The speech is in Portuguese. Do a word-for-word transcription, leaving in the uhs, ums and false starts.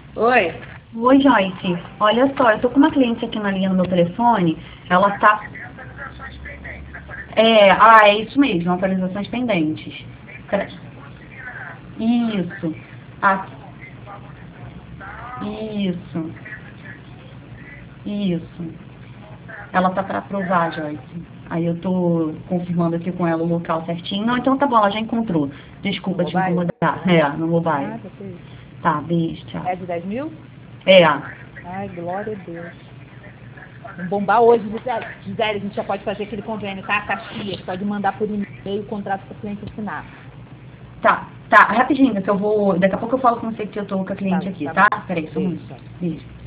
Oi. Oi, Joyce. Olha só, eu tô com uma cliente aqui na linha no meu telefone. Ela tá... É, ah, é isso mesmo, atualizações pendentes. Pra- Isso. Ah, isso. Isso. Ela tá para aprovar, Joyce. Aí eu tô confirmando aqui com ela o local certinho. Não, então tá bom, ela já encontrou. Desculpa No te mobile? incomodar. É, no mobile. Ah, tá feio. Tá, beijo, tchau. É de dez mil? É, Ai, glória a Deus. Vamos bombar hoje, Gisele. Gisele, a gente já pode fazer aquele convênio, tá? Caxias, pode mandar por e-mail o contrato para o cliente assinar. tá, tá, rapidinho, que eu vou. Daqui a pouco eu falo com você que eu tô com a cliente Tá, aqui, tá tá? bom. Peraí, só um Beijo, minuto. tchau. Beijo.